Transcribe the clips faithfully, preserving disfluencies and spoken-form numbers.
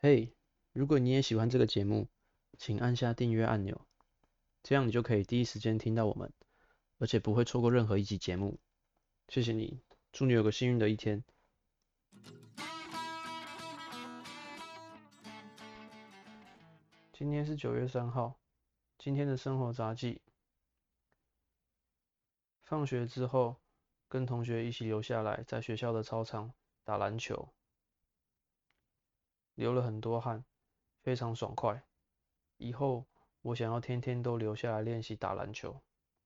嘿，如果你也喜欢这个节目，请按下订阅按钮，这样你就可以第一时间听到我们，而且不会错过任何一集节目。谢谢你，祝你有个幸运的一天。今天是九月三号，今天的生活杂记。放学之后，跟同学一起留下来，在学校的操场打篮球，流了很多汗，非常爽快。以后我想要天天都留下来练习打篮球。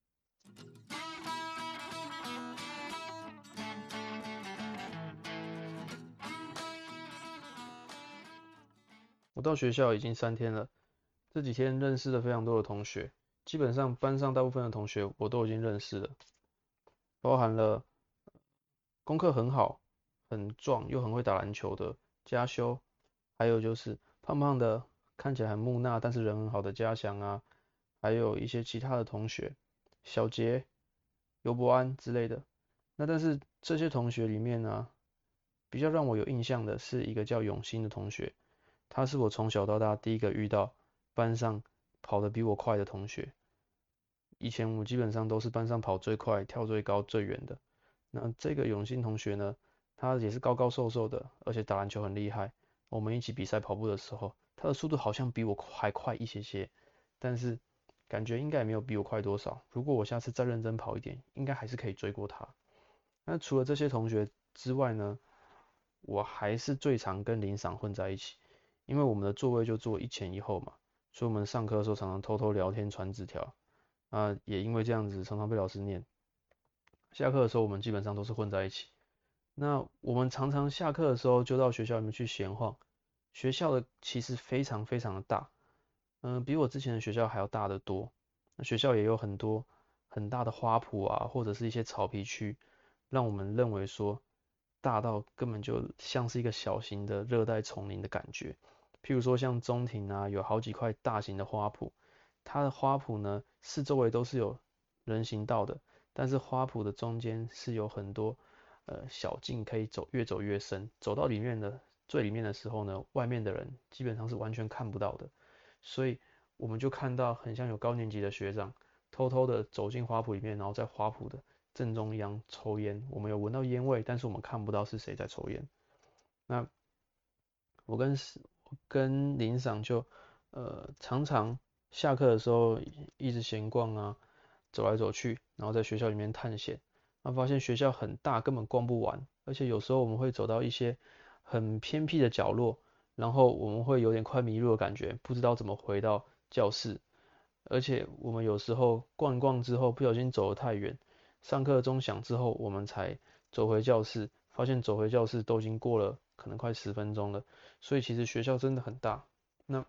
我到学校已经三天了，这几天认识了非常多的同学，基本上班上大部分的同学我都已经认识了，包含了功课很好、很壮又很会打篮球的嘉修，还有就是胖胖的，看起来很木讷但是人很好的嘉祥啊，还有一些其他的同学，小杰、尤伯安之类的。那但是这些同学里面呢，比较让我有印象的是一个叫永兴的同学，他是我从小到大第一个遇到班上跑得比我快的同学。以前我基本上都是班上跑最快、跳最高、最远的。那这个永信同学呢，他也是高高瘦瘦的，而且打篮球很厉害。我们一起比赛跑步的时候，他的速度好像比我还快一些些，但是感觉应该也没有比我快多少。如果我下次再认真跑一点，应该还是可以追过他。那除了这些同学之外呢，我还是最常跟林赏混在一起，因为我们的座位就坐一前一后嘛，所以我们上课的时候常常偷偷聊天、传纸条。啊，也因为这样子常常被老师念。下课的时候我们基本上都是混在一起。那我们常常下课的时候就到学校里面去闲晃。学校的其实非常非常的大，嗯、比我之前的学校还要大得多。那学校也有很多很大的花圃啊，或者是一些草皮区，让我们认为说大到根本就像是一个小型的热带丛林的感觉。譬如说像中庭啊，有好几块大型的花圃，它的花圃呢四周围都是有人行道的，但是花圃的中间是有很多呃小径可以走，越走越深，走到里面的最里面的时候呢，外面的人基本上是完全看不到的，所以我们就看到很像有高年级的学长偷偷的走进花圃里面，然后在花圃的正中央抽烟，我们有闻到烟味，但是我们看不到是谁在抽烟。那我跟我跟林赏就呃常常下课的时候一直闲逛啊，走来走去，然后在学校里面探险。那发现学校很大，根本逛不完，而且有时候我们会走到一些很偏僻的角落，然后我们会有点快迷路的感觉，不知道怎么回到教室。而且我们有时候逛一逛之后，不小心走得太远，上课钟响之后，我们才走回教室，发现走回教室都已经过了可能快十分钟了。所以其实学校真的很大。那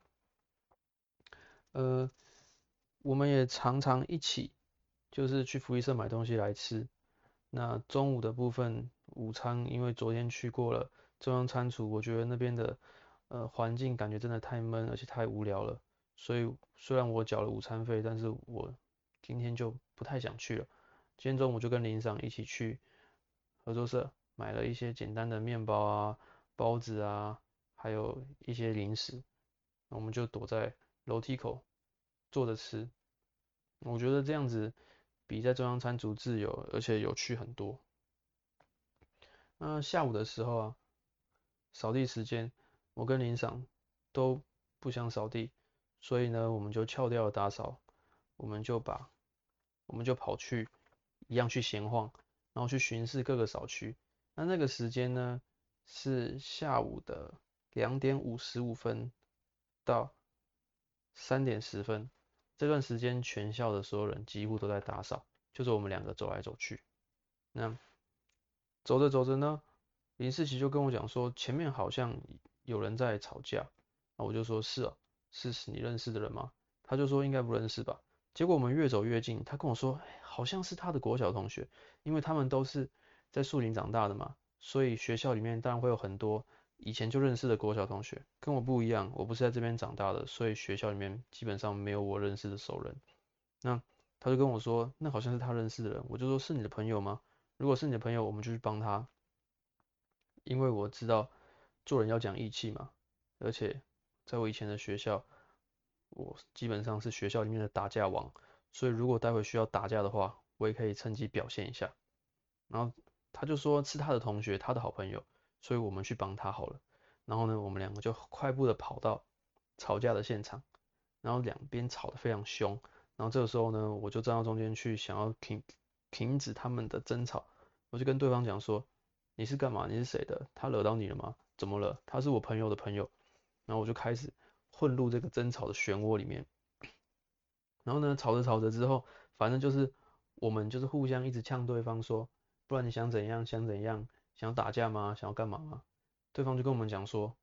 呃，我们也常常一起就是去福利社买东西来吃。那中午的部分，午餐因为昨天去过了中央餐厨，我觉得那边的呃环境感觉真的太闷，而且太无聊了。所以虽然我缴了午餐费，但是我今天就不太想去了。今天中午就跟林赏一起去合作社买了一些简单的面包啊、包子啊，还有一些零食。我们就躲在楼梯口坐着吃。我觉得这样子比在中央餐厨自由，而且有趣很多。那下午的时候啊，扫地时间，我跟林赏都不想扫地，所以呢，我们就翘掉了打扫，我们就把我们就跑去一样去闲晃，然后去巡视各个扫区。那那个时间呢，是下午的两点五十五分到三点十分。这段时间全校的所有人几乎都在打扫，就是我们两个走来走去。那走着走着呢，林世奇就跟我讲说，前面好像有人在吵架。那我就说是啊，是是你认识的人吗？他就说应该不认识吧。结果我们越走越近，他跟我说，哎好像是他的国小同学，因为他们都是在树林长大的嘛，所以学校里面当然会有很多以前就认识的国小同学。跟我不一样，我不是在这边长大的，所以学校里面基本上没有我认识的熟人。那他就跟我说，那好像是他认识的人，我就说是你的朋友吗？如果是你的朋友，我们就去帮他，因为我知道做人要讲义气嘛。 而且在我以前的学校，我基本上是学校里面的打架王，所以如果待会需要打架的话，我也可以趁机表现一下。然后他就说是他的同学，他的好朋友，所以我们去帮他好了。然后呢，我们两个就快步的跑到吵架的现场，然后两边吵得非常凶。然后这个时候呢，我就站到中间去，想要停停止他们的争吵。我就跟对方讲说，你是干嘛？你是谁的？他惹到你了吗？怎么了？他是我朋友的朋友。然后我就开始混入这个争吵的漩涡里面。然后呢，吵着吵着之后，反正就是我们就是互相一直呛对方说，不然你想怎样？想怎样？想要打架吗？想要干嘛吗？对方就跟我们讲说，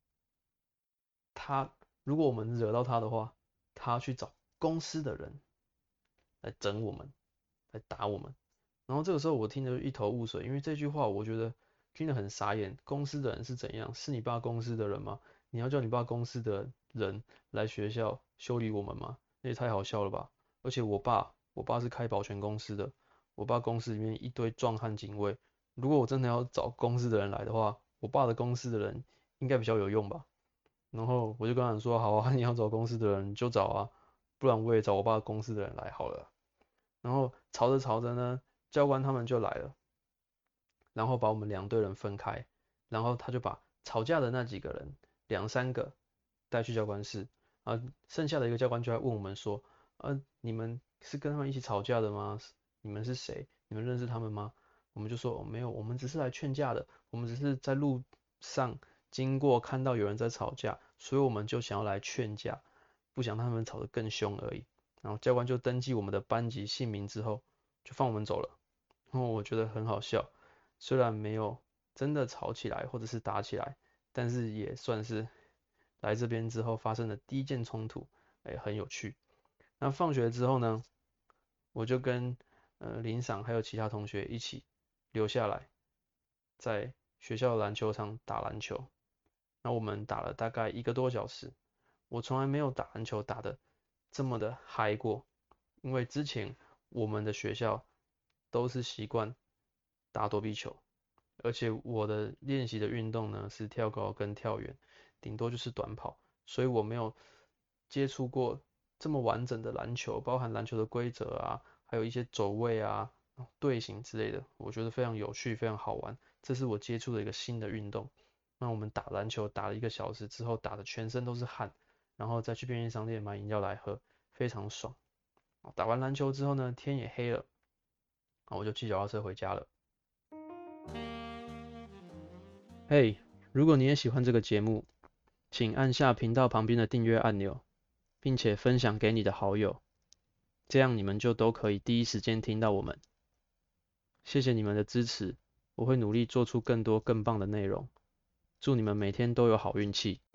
他如果我们惹到他的话，他去找公司的人来整我们，来打我们。然后这个时候我听得一头雾水，因为这句话我觉得听得很傻眼。公司的人是怎样？是你爸公司的人吗？你要叫你爸公司的人来学校修理我们吗？那也太好笑了吧！而且我爸，我爸是开保全公司的，我爸公司里面一堆壮汉警卫。如果我真的要找公司的人来的话，我爸的公司的人应该比较有用吧？然后我就跟他说，好啊，你要找公司的人就找啊，不然我也找我爸公司的人来好了。然后吵着吵着呢，教官他们就来了，然后把我们两队人分开，然后他就把吵架的那几个人两三个带去教官室，啊，剩下的一个教官就来问我们说，呃，你们是跟他们一起吵架的吗？你们是谁？你们认识他们吗？我们就说，哦，没有，我们只是来劝架的，我们只是在路上经过看到有人在吵架，所以我们就想要来劝架，不想他们吵得更凶而已。然后教官就登记我们的班级姓名之后，就放我们走了。然后我觉得很好笑，虽然没有真的吵起来或者是打起来，但是也算是来这边之后发生的第一件冲突，哎，很有趣。那放学之后呢，我就跟呃林赏还有其他同学一起留下来，在学校篮球场打篮球。那我们打了大概一个多小时，我从来没有打篮球打的这么的嗨过，因为之前我们的学校都是习惯打躲避球，而且我的练习的运动呢是跳高跟跳远，顶多就是短跑，所以我没有接触过这么完整的篮球，包含篮球的规则啊，还有一些走位啊、队形之类的，我觉得非常有趣，非常好玩，这是我接触的一个新的运动。那我们打篮球打了一个小时之后，打的全身都是汗，然后再去便利商店买饮料来喝，非常爽。打完篮球之后呢，天也黑了，我就骑脚踏车回家了。嘿，如果你也喜欢这个节目，请按下频道旁边的订阅按钮，并且分享给你的好友，这样你们就都可以第一时间听到我们。谢谢你们的支持，我会努力做出更多更棒的内容。祝你们每天都有好运气。